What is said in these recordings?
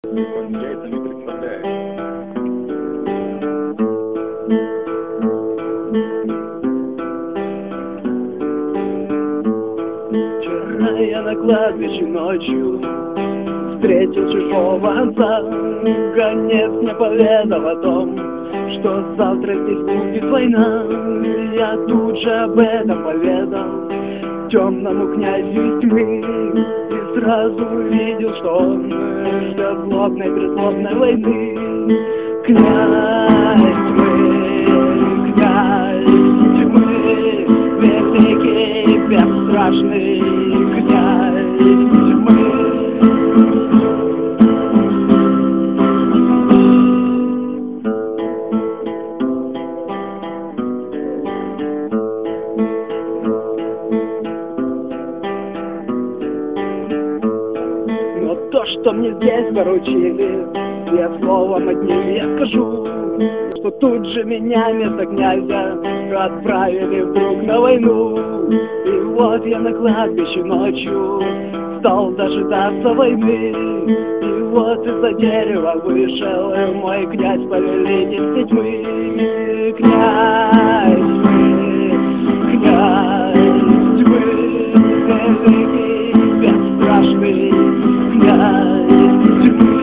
Яйцами представляет. Вчера я на кладбище ночью встретил чужого отца. Гонец мне поведал о том, что завтра здесь будет война. Я тут же об этом поведал темному князю из тьмы и сразу увидел, что он ждет злобной-призлобной войны. Князь тьмы, князь тьмы, великий, бесстрашный князь тьмы. Но то, что мне здесь поручили, я словом одним я скажу, что тут же меня вместо князя отправили вдруг на войну. И вот я на кладбище ночью стал дожидаться войны. И вот из-за дерева вышел мой князь, повелитель тьмы. Князь тьмы, князь тьмы, великий, бесстрашный князь тьмы.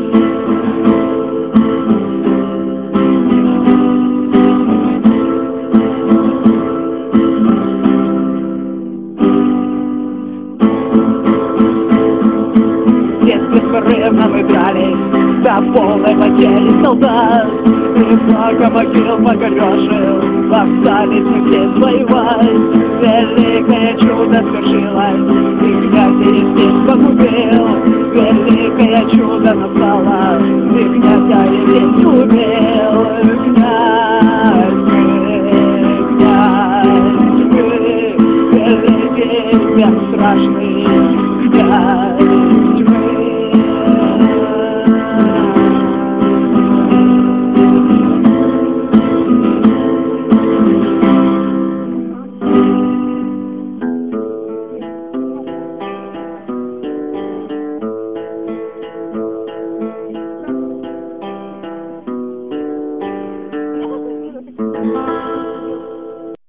Беспрерывно мы дрались до полной потери солдат, и много могил покорешил, остались мы здесь воевать. Великое чудо свершилось, и князя здесь погубил. Великое чудо настало, и князя здесь убил. Князь, великий, бесстрашный князь.